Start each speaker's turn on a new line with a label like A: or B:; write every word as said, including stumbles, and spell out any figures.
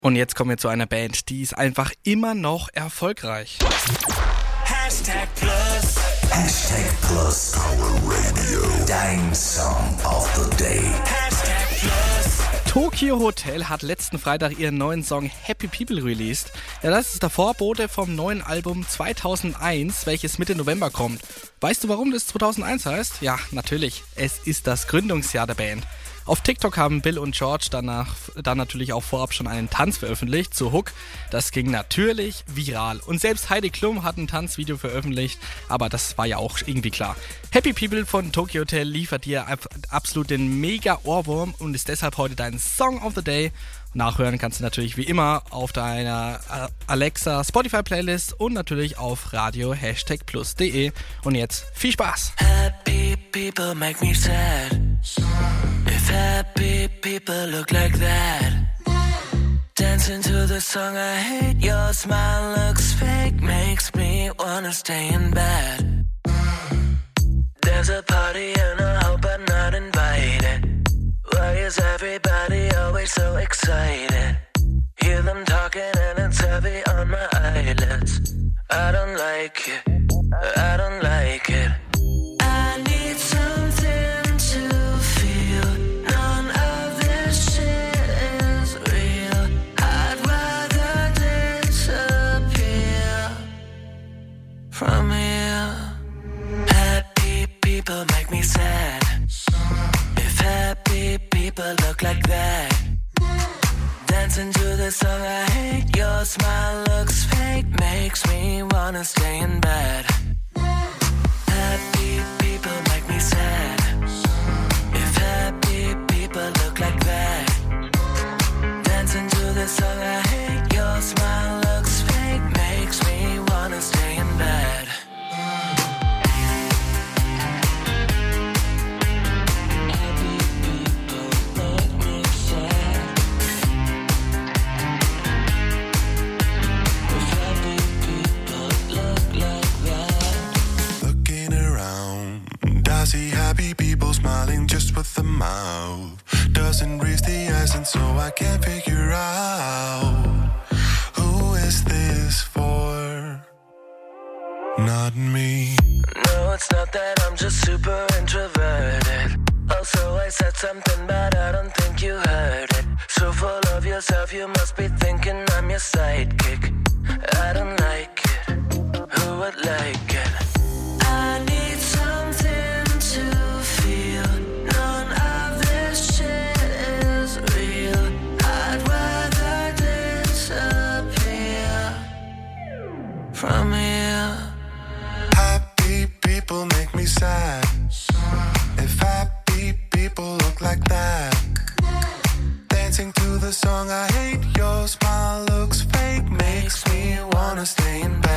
A: Und jetzt kommen wir zu einer Band, die ist einfach immer noch erfolgreich.
B: Hashtag Plus. Hashtag Plus. Power Radio. Dein Song of the Day. Hashtag Plus.
A: Tokio Hotel hat letzten Freitag ihren neuen Song Happy People released. Ja, das ist der Vorbote vom neuen Album zweitausendeins, welches Mitte November kommt. Weißt du, warum das zweitausendeins heißt? Ja, natürlich. Es ist das Gründungsjahr der Band. Auf TikTok haben Bill und George danach dann natürlich auch vorab schon einen Tanz veröffentlicht zu Hook. Das ging natürlich viral. Und selbst Heidi Klum hat ein Tanzvideo veröffentlicht, aber das war ja auch irgendwie klar. Happy People von Tokio Hotel liefert dir absolut den Mega-Ohrwurm und ist deshalb heute dein Song of the Day. Nachhören kannst du natürlich wie immer auf deiner Alexa Spotify-Playlist und natürlich auf radio hashtag plus punkt de. Und jetzt viel Spaß!
C: Happy people make me sad. If happy people look like that, dancing to the song I hate, your smile looks fake, makes me wanna stay in bed. There's a party and I hope I'm not invited. Why is everybody always so excited? Hear them talking and it's heavy on my eyelids. I don't like it, I don't like it. I need something to feel. None of this shit is real. I'd rather disappear from here. Happy people make me sad. If happy people look like that, dancing to the song I hate, your smile looks fake, makes me wanna stay in bed. Happy people make me sad. If happy people look like that, dancing to the song I hate, your smile looks fake, makes me wanna stay in bed.
D: See happy people smiling just with the mouth. Doesn't reach the essence, so I can't figure out who is this for? Not me.
C: No, it's not that, I'm just super introverted. Also, I said something bad, I don't think you heard it. So full of yourself, you must be thinking I'm your sidekick. I don't like it, who would like it? I need something to feel. None of this shit is real. I'd rather disappear from here.
D: Happy people make me sad. If happy people look like that, dancing to the song I hate, your smile looks fake, makes me wanna stay in bed.